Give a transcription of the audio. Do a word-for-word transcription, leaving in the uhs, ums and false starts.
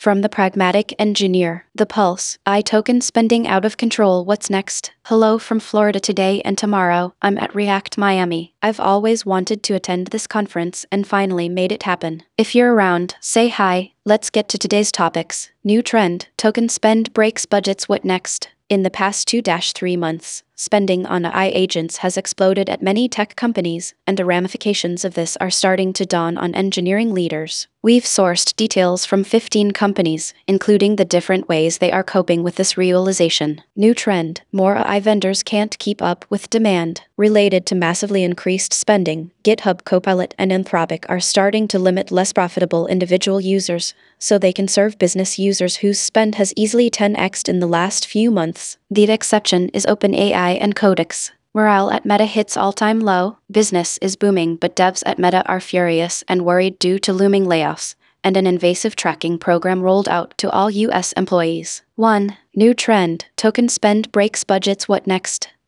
From the pragmatic engineer, the pulse, I token spending out of control. What's next? Hello from Florida today and tomorrow. I'm at React Miami. I've always wanted to attend this conference and finally made it happen. If you're around, say hi. Let's get to today's topics. New trend, token spend breaks budgets. What next? In the past two to three months, spending on A I agents has exploded at many tech companies, and the ramifications of this are starting to dawn on engineering leaders. We've sourced details from fifteen companies, including the different ways they are coping with this realization. New trend, more A I vendors can't keep up with demand. Related to massively increased spending, GitHub Copilot and Anthropic are starting to limit less profitable individual users, so they can serve business users whose spend has easily ten x'd in the last few months. The exception is OpenAI and Codex. Morale at Meta hits all-time low. Business is booming, but devs at Meta are furious and worried due to looming layoffs, and an invasive tracking program rolled out to all U S employees. one. New trend, token spend breaks budgets. What next?